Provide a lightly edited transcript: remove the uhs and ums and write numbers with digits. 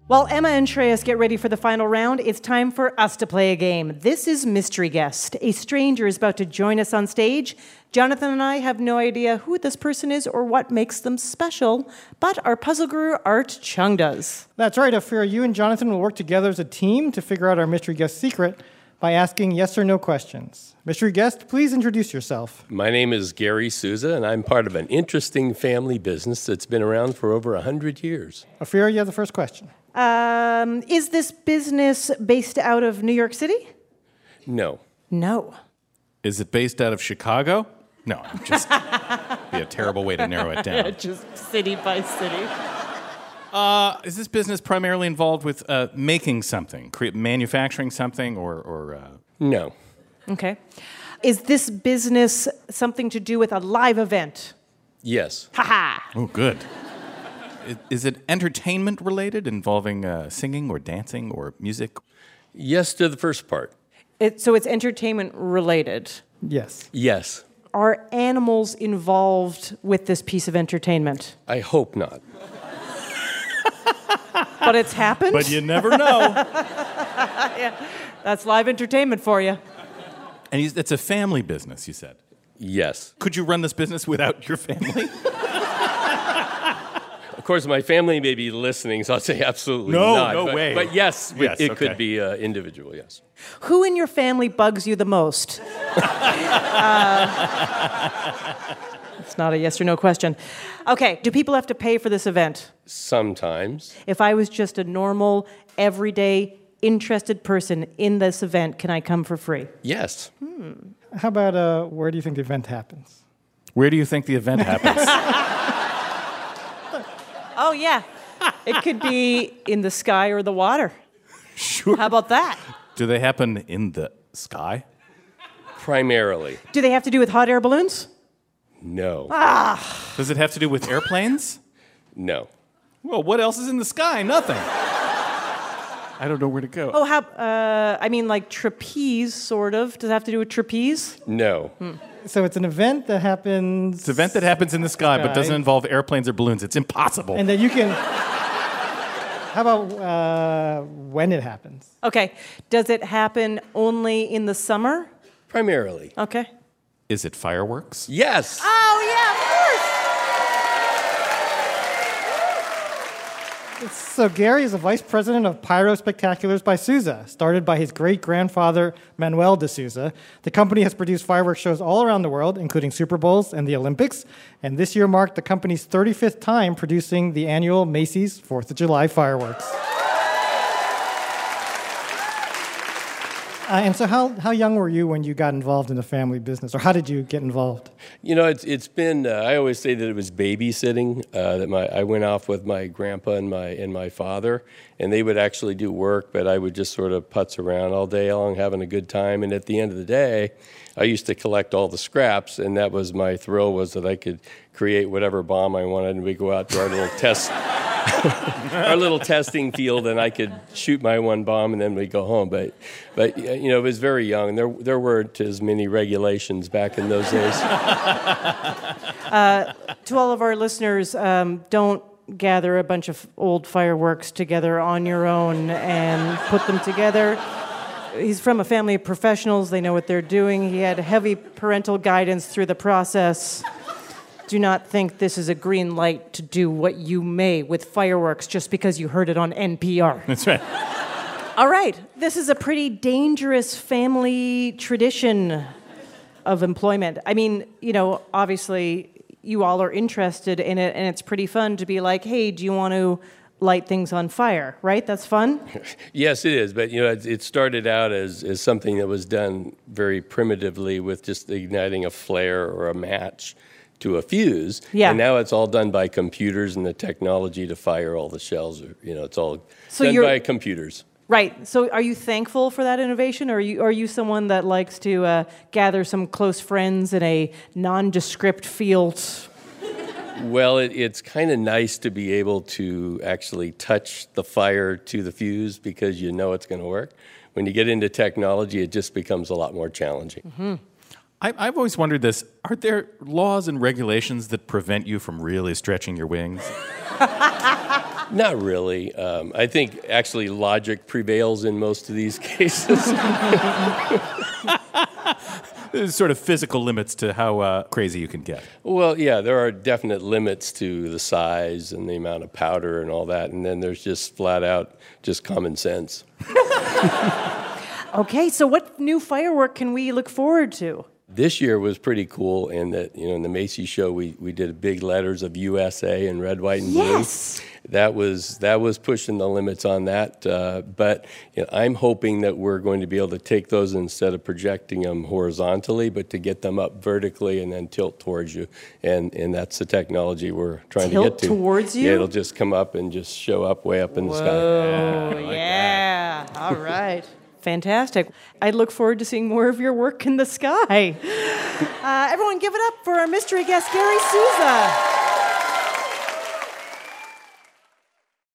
While Emma and Shreyas get ready for the final round, it's time for us to play a game. This is Mystery Guest. A stranger is about to join us on stage. Jonathan and I have no idea who this person is or what makes them special, but our puzzle guru, Art Chung, does. That's right, Ophira. You and Jonathan will work together as a team to figure out our mystery guest secret by asking yes or no questions. Mystery guest, please introduce yourself. My name is Gary Souza, and I'm part of an interesting family business that's been around for over 100 years. Ophira, you have the first question. Is this business based out of New York City? No. No. Is it based out of Chicago? No, just be a terrible way to narrow it down. Just city by city. Is this business primarily involved with making something, manufacturing something, or? No. Okay. Is this business something to do with a live event? Yes. Ha-ha! Oh, good. Is it entertainment related, involving singing or dancing or music? Yes to the first part. So it's entertainment related. Yes. Yes. Are animals involved with this piece of entertainment? I hope not. But it's happened? But you never know. Yeah, that's live entertainment for you. And it's a family business, you said? Yes. Could you run this business without your family? Of course, my family may be listening, so I'll say absolutely No, not. no way. But yes, Yes, it okay. could be individual, yes. Who in your family bugs you the most? It's not a yes or no question. Okay, do people have to pay for this event? Sometimes. If I was just a normal, everyday, interested person in this event, can I come for free? Yes. How about where do you think the event happens? Where do you think the event happens? Oh, yeah. It could be in the sky or the water. Sure. How about that? Do they happen in the sky? Primarily. Do they have to do with hot air balloons? No. Does it have to do with airplanes? No. Well, what else is in the sky? Nothing. I don't know where to go. Oh, like trapeze, sort of. Does it have to do with trapeze? No. So it's an event that happens... It's an event that happens in the sky, but doesn't involve airplanes or balloons. It's impossible. And that you can... How about when it happens? Okay. Does it happen only in the summer? Primarily. Okay. Is it fireworks? Yes. Oh, yeah, of So Gary is the vice president of Pyro Spectaculars by Souza, started by his great-grandfather, Manuel de Souza. The company has produced fireworks shows all around the world, including Super Bowls and the Olympics, and this year marked the company's 35th time producing the annual Macy's 4th of July fireworks. And so how young were you when you got involved in the family business, or how did you get involved? You know, it's been, I always say that it was babysitting, I went off with my grandpa and my father, and they would actually do work, but I would just sort of putz around all day long having a good time, and at the end of the day, I used to collect all the scraps, and that was my thrill, was that I could create whatever bomb I wanted, and we'd go out to our little our little testing field, and I could shoot my one bomb, and then we'd go home. But you know, it was very young. There weren't as many regulations back in those days. To all of our listeners, don't gather a bunch of old fireworks together on your own and put them together. He's from a family of professionals. They know what they're doing. He had heavy parental guidance through the process. Do not think this is a green light to do what you may with fireworks just because you heard it on NPR. That's right. All right. This is a pretty dangerous family tradition of employment. I mean, you know, obviously you all are interested in it, and it's pretty fun to be like, hey, do you want to light things on fire, right? That's fun? Yes, it is. But, you know, it started out as something that was done very primitively with just igniting a flare or a match to a fuse. Yeah. And now it's all done by computers and the technology to fire all the shells. You know, it's all done by computers. Right. So are you thankful for that innovation, or are you someone that likes to gather some close friends in a nondescript field? Well, it's kind of nice to be able to actually touch the fire to the fuse because you know it's going to work. When you get into technology, it just becomes a lot more challenging. Mm-hmm. I've always wondered this. Are there laws and regulations that prevent you from really stretching your wings? Not really. I think actually logic prevails in most of these cases. There's sort of physical limits to how crazy you can get. Well, yeah, there are definite limits to the size and the amount of powder and all that, and then there's just flat out just common sense. Okay, so what new firework can we look forward to? This year was pretty cool in that, in the Macy's show, we did big letters of USA in red, white, and blue. Yes. That was pushing the limits on that. But I'm hoping that we're going to be able to take those instead of projecting them horizontally, but to get them up vertically and then tilt towards you. And that's the technology we're trying to get to. Tilt towards you? Yeah, it'll just come up and just show up way up in the sky. Oh, yeah. All right. Fantastic. I look forward to seeing more of your work in the sky. Everyone give it up for our mystery guest, Gary Souza.